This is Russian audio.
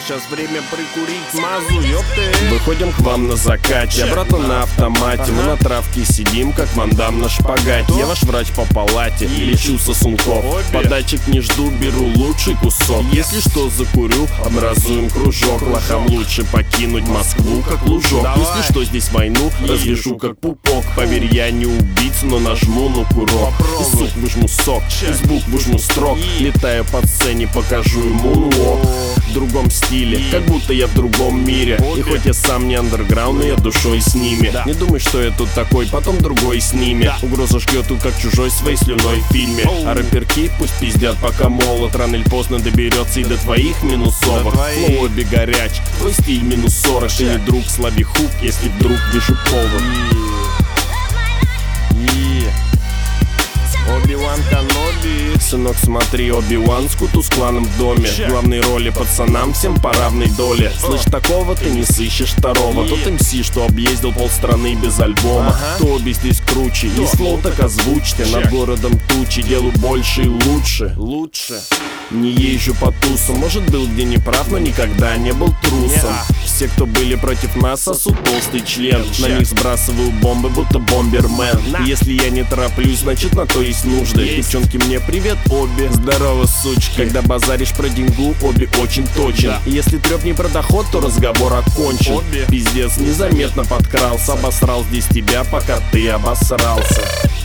сейчас время прикурить мазу, ёпты. Выходим к вам на закате, я брата на автомате. Мы на травке сидим, как Ван Дам на шпагате. Я ваш врач по палате, лечу сосунков. Подачек не жду, беру лучший кусок. Если что, закурю, образуем кружок. Лохам лучше покинуть Москву, как лужок. Если что, здесь войну развяжу, как пупок. Поверь, я не убийца, но нажму на курок. Из сук выжму сок, из букв выжму строк. Летаю по сцене, покажу ему мунвок. В другом стиле, как будто я в другом мире. И хоть я сам не андерграунд, но я душой с ними. Не думай, что я тут такой, потом другой с ними. Угроза жгет тут, как чужой своей слюной в фильме. А рэперки пусть пиздят, пока молод. Рано или поздно доберется и до твоих минусовок. Флоу обе горяч, твой стиль минус 40. Ты не друг, слаби хук, если вдруг вижу повод. Оби-Ван Каноби. Сынок, смотри, Оби-Ван с Куту с кланом в доме. В главной роли пацанам всем по равной доле. Слышь, такого ты не сыщешь второго. Тот МС, что объездил полстраны без альбома. То Оби здесь круче, есть флоу, так озвучьте. Над городом тучи, делаю больше и лучше. Не езжу по тусу, может был где не прав, но никогда не был трусом. Все, кто были против нас, сосут толстый член. На них сбрасываю бомбы, будто бомбермен. И если я не тороплюсь, значит на то есть нужды. Девчонки, мне привет, Оби. Здорово, сучка. Когда базаришь про деньгу, Оби очень точен. И если трёп не про доход, то разговор окончен. Пиздец, незаметно подкрался. Обосрал здесь тебя, пока ты обосрался.